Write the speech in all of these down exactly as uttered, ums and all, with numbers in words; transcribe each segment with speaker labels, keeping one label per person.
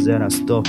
Speaker 1: Ростов.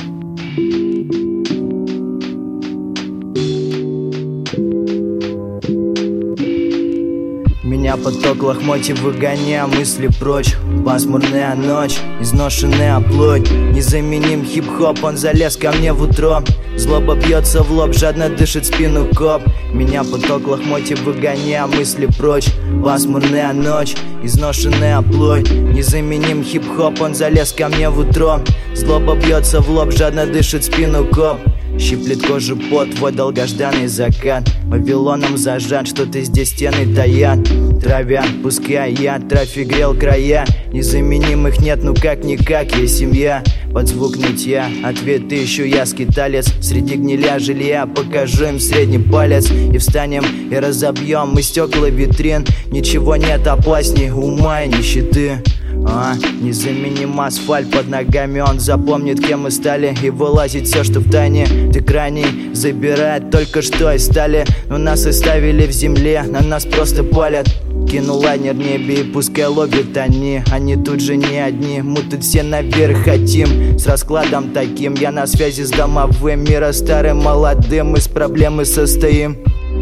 Speaker 1: Меня поток лохмотьев выгоняя мысли прочь. Пасмурная ночь, изношенная плоть. Незаменим хип-хоп, он залез ко мне в утро. Злоба бьется в лоб, жадно дышит спину коп. Меня поток лохмотьев выгоняя мысли прочь. Пасмурная ночь, изношенная плоть. Незаменим хип-хоп, он залез ко мне в утро. Злоба бьется в лоб, жадно дышит спину коп. Щиплет кожу пот, твой долгожданный закат. Вавилоном зажат, что-то здесь стены таят. Травят, пускай я, трафик грел края. Незаменимых нет, ну как-никак, есть семья. Под звук нытья, ответы ищу я, скиталец. Среди гниля жилья, покажу им средний палец. И встанем, и разобьем мы стекла витрин. Ничего нет опасней ума и нищеты. А, незаменим асфальт под ногами, он запомнит, кем мы стали. И вылазит все, что в тайне. Ты крайний, забирает только что из стали. Но нас оставили в земле, на нас просто палят. Кинул лайнер в небе и пускай ловят они. Они тут же не одни, мы тут все наверх хотим. С раскладом таким, я на связи с домовым. Мира старым, молодым, мы с проблемой состоим.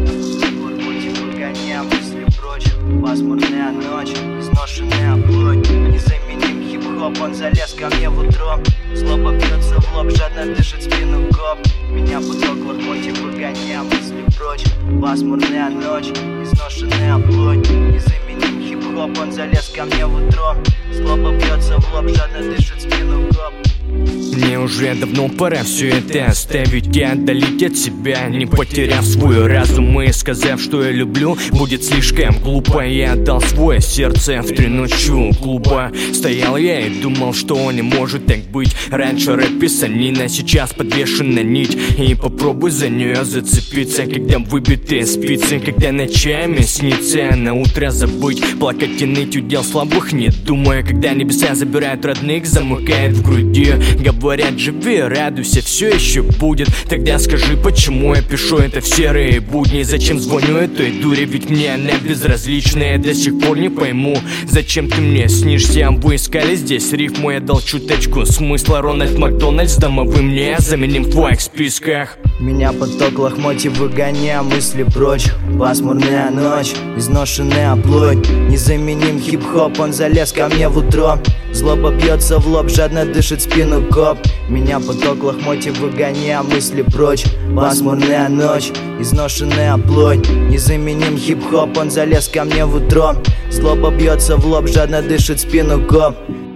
Speaker 1: Пасмурная ночь, изношенная плоть. Незаменим хип-хоп, он залез ко мне в утро. Злоба бьется в лоб, жадно дышит спину коп. Меня поток лохмотьев выгоняя мысли прочь. Пасмурная ночь, изношенная плоть. Незаменим хип-хоп, он залез ко мне в утро. Злоба бьется в лоб, жадно дышит спину коп.
Speaker 2: Мне уже давно пора все это оставить и отдалить от себя, не потеряв свой разум и сказав, что я люблю, будет слишком глупо. Я отдал свое сердце в три ночью клуба. Стоял я и думал, что не может так быть. Раньше рэп писанина, сейчас подвешена нить. И попробуй за нее зацепиться, когда выбитые спицы, когда ночами снится на утро забыть. Плакать и ныть удел слабых нет, думая, когда небеса забирают родных, замыкает в груди. Говорят, живи, радуйся, все еще будет. Тогда скажи, почему я пишу это в серые будни? Зачем звоню этой дуре, ведь мне она безразлична. Я до сих пор не пойму, зачем ты мне снишься. Вы искали здесь рифму, я дал чуточку смысла. Рональд Макдональдс домовым не заменим в твоих списках.
Speaker 1: Меня поток лохмотьев выгоняя мысли прочь. Пасмурная ночь, изношенная плоть. Незаменим хип-хоп, он залез ко мне в утро. Злоба бьется в лоб, жадно дышит спину коп. Меня поток лохмотьев выгоняя мысли прочь. Пасмурная ночь, изношенная плоть. Незаменим хип-хоп, он залез ко мне в утро. Злоба бьется в лоб, жадно дышит спину коп.